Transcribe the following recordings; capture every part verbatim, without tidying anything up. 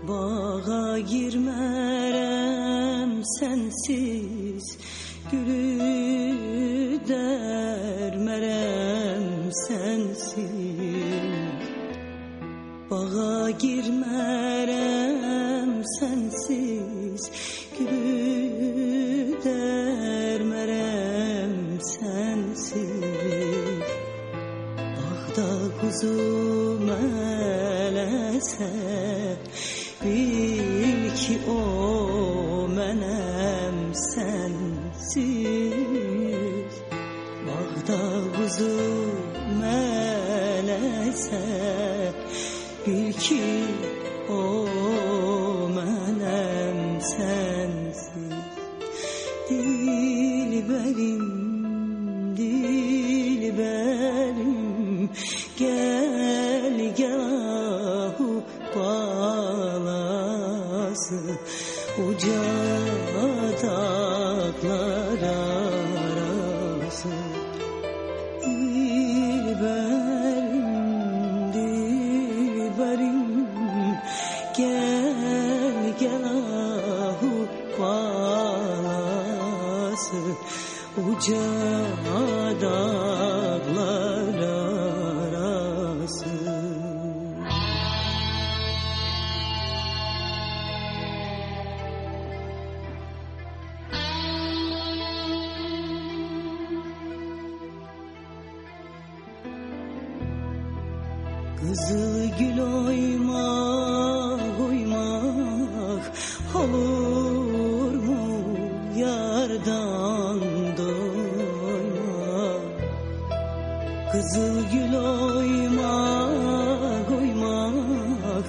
Bağa girmərəm sensiz, gülü dərmərəm sensiz. Bağa girmərəm sensiz, gülü dərmərəm sensiz. Bağda quzu mələsə, bil ki o mənəm sensiz. Bağda quzu mələsə, bil ki o mənəm sensiz. Dilbərim, dilbərim, gel gel ahu balası, uca dağlar arası. Dilbərim, dilbərim, gel gel ahu balası, uca dağlar arası. Kızıl gül oymak oymak olur mu yardan doymak? Kızıl gül oymak oymak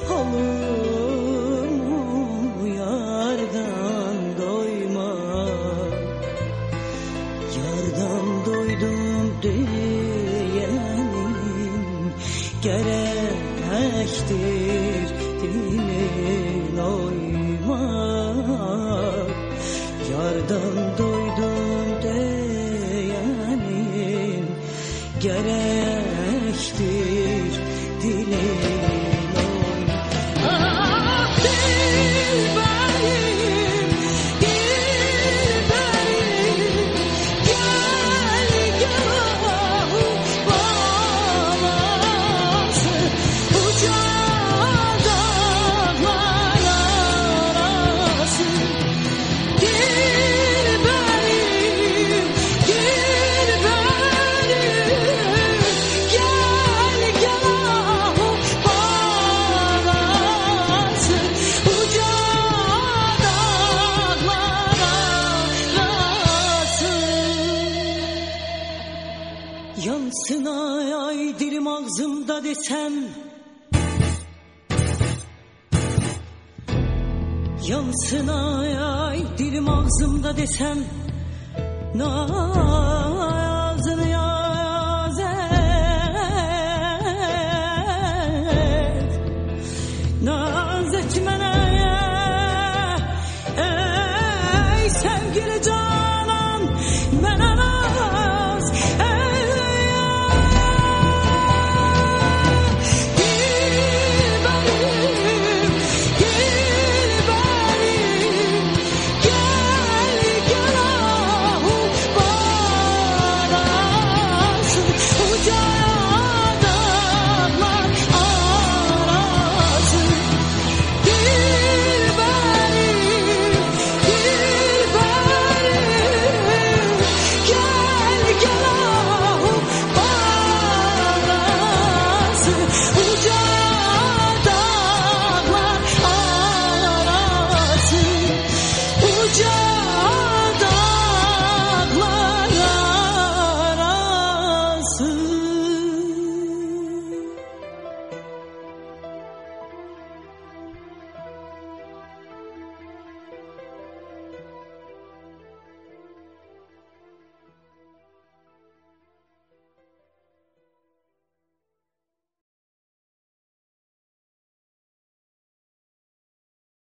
olur mu yardan doymak? Yardan doydum diyenin gerektir dilin oymak. Yardan doydum diyenin gerektir dilin oymak. Ah dilberim, dilberim, gel gel ahu balası, uca dağlar arası. Dilberim, dilberim, gel gel ahu balası, uca dağlar arası. Yansın ay ay dilim ağzımda desem, yansın ay ay dilim ağzımda desem, na